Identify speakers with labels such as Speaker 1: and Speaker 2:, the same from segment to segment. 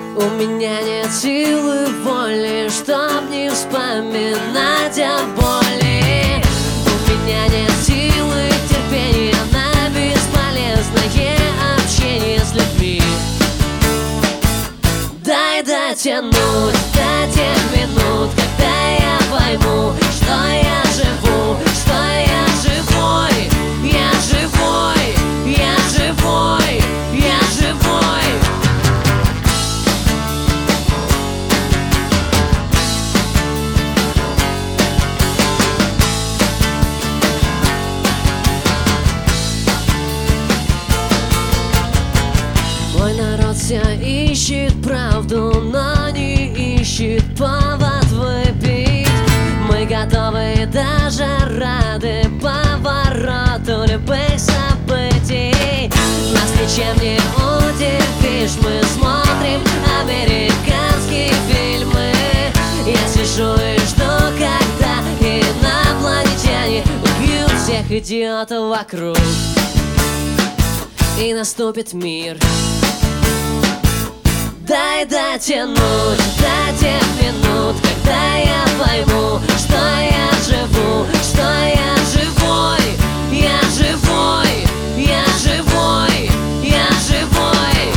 Speaker 1: У меня нет силы воли, чтоб не вспоминать о боли. У меня нет силы терпения на бесполезное общение с людьми. Дай дотянуть до тех минут, когда я пойму, что я живу, что я живой, я живой, я живой, я живой. Мой народ все ищет правду, но не ищет повод выпить. Мы готовы, даже рады повороту любых событий. Нас ничем не удивишь, мы смотрим американские фильмы. Я сижу и жду, когда инопланетяне убьют всех идиотов вокруг, и наступит мир. Дай дотянуть до тех минут, когда я пойму, что я живу, что я живой, я живой, я живой, я живой.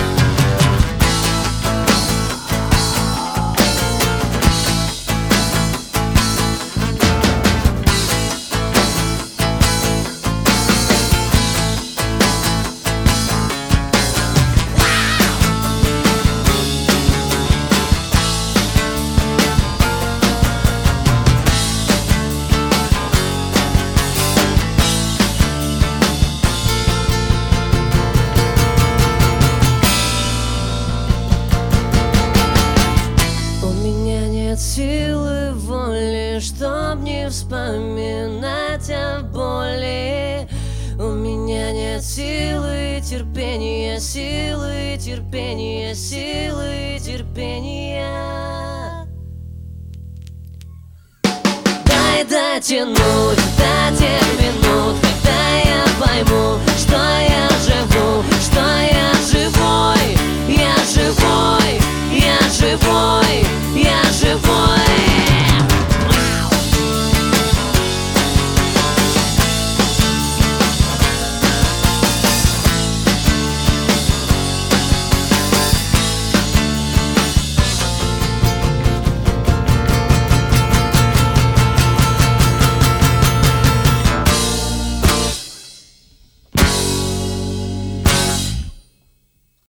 Speaker 1: Нет силы воли, чтоб не вспоминать о боли. У меня нет силы терпения, силы терпения, силы терпения. Дай дотянуть до тех минут, когда я пойму, что я